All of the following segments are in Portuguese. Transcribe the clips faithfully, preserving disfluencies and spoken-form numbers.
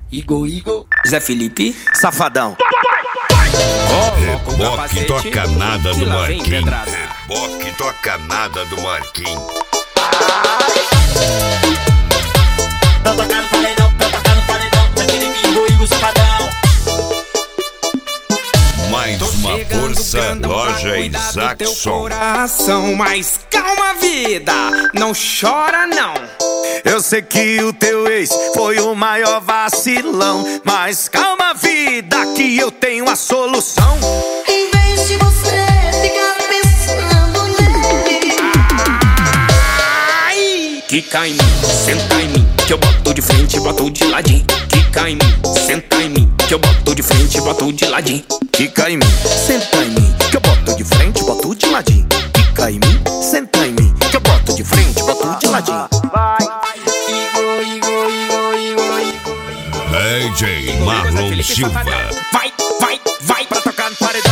Igor, Igor, Zé Felipe, Safadão. Reboque toca nada do Marquinhos. Reboque toca nada do Marquinhos. Tá tocando paredão, tá tocando paredão, Zé Felipe, Igor, Igor, Safadão. Mais uma força, loja Isaacson. Coração, mas calma, vida, não chora não. Eu sei que o teu ex foi o maior vacilão, mas calma, vida, que eu tenho a solução. Em vez de você ficar pensando nele, Ai, quica em mim, senta em mim, que eu boto de frente e boto de ladinho. Quica em mim, senta em mim, que eu boto de frente e boto de ladinho. Quica em mim, senta em mim, que eu boto de frente, boto de ladinho. Quica em mim, senta em mim, que eu boto de frente, boto de ladinho. Igor, Igor, Igor, Igor, Igor. D J Marlon Silva. Vai, vai, vai pra tocar no paredão.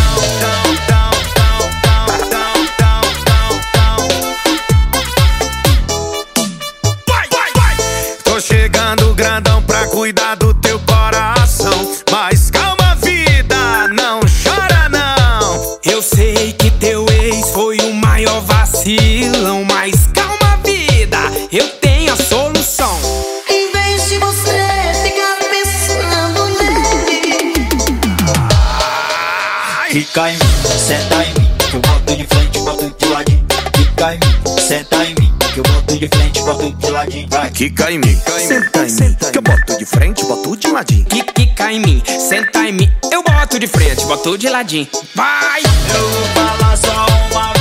Vai, vai, vai. Tô chegando grandão pra cuidar do teu coração, mas calma, vida, não chora não. Eu sei que teu ex foi o maior vacilão, mas calma, vida, eu tenho a solução. em vez de você ficar pensando nele, Quica em mim, senta em mim, que eu boto de frente, boto de ladinho. Quica em mim, senta em mim, que eu boto de frente, boto de ladinho. Vai. Quica em mim, senta em mim, que eu boto de frente, boto de ladinho. Quica em mim, senta em mim, eu boto de frente, boto de ladinho. Vai! Eu vou falar só uma